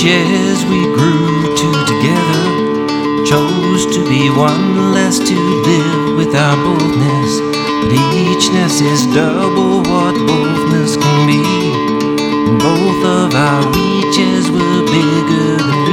each as we grew two together, chose to be one less to live with our boldness. But eachness is double what boldness can be, and both of our reaches were bigger than